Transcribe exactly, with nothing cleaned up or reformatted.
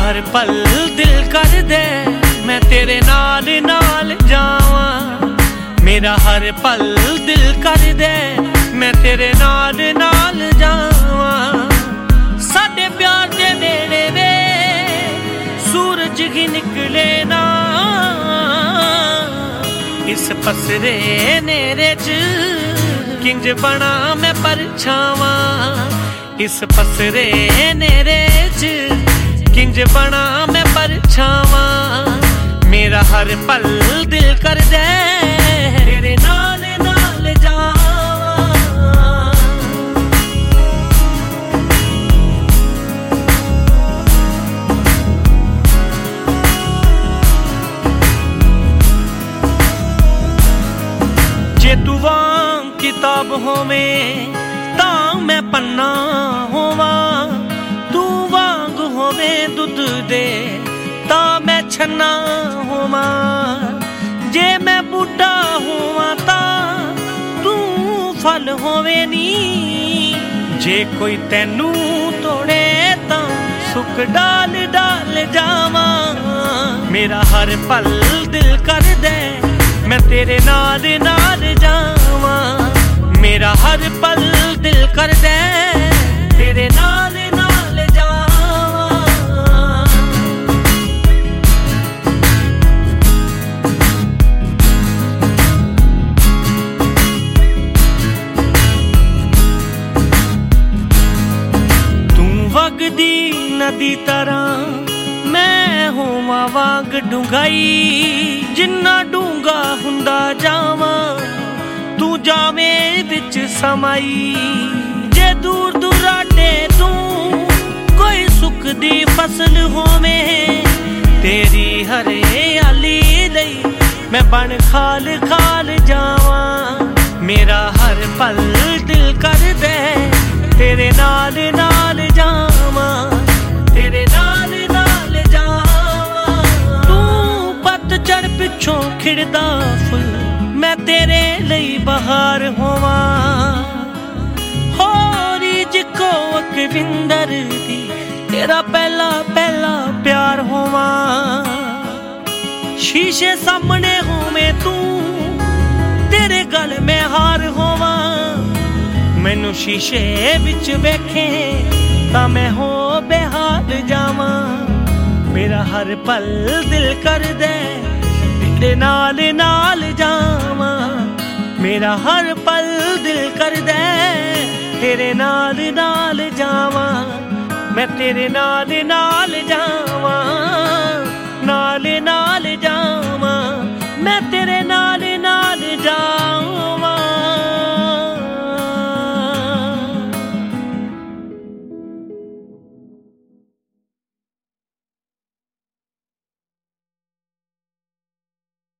हर पल दिल कर दे मैं तेरे नाल नाल जावां। मेरा हर पल दिल कर दे मैं तेरे नाल नाल जावां। साडे प्यार दे नेड़े वे सूरज ही निकले ना, इस पसरे नेरे च किंज बना मैं परछावां। इस पसरे नेरे च किंज बना मैं परछावां। मेरा हर पल दिल कर दे तेरे नाल नाल जावां। जे तू वांग किताब होवें तां मैं पन्ना होवां। तू वांग होवें दुध दे तां मैं छन्ना होवां। जे मैं बूटा होवां तां तू फल होवे नी। जे कोई तैनू तोड़े तां सुख डाल डाल जावां। मेरा हर पल दिल कर दे मैं तेरे नाल नाल जावां। मेरा हर पल दिल कर दे तेरे नाल नाल जावां। तू वगदी नदी तरह मैं होवां वांग डूंघाई। जिन्ना डूंगा हुंदा जावां तू जावें विच समाई। जे दूर दुराडे तू कोई सुख दी फसल होवें तेरी हरियाली लई मैं बन खाल खाल जावां। मेरा हर पल दिल कर दे तेरे नाल नाल जावां। तेरे नाल नाल जावां। तू पतझड़ पिछों खिड़दा फुल मैं तेरे लई बहार होवां। होरी जिको अकविंदर दी तेरा पहला पहला प्यार होवां। शीशे सामने होवें तू तेरे गल में हार होवां। मैनू शीशे विच वेखें तां मैं हो बेहाल जावां। मेरा हर पल दिल कर दे तेरे नाल नाल जावां। मेरा हर पल दिल कर दे तेरे नाल नाल जावां। मैं तेरे नाल नाल जावां।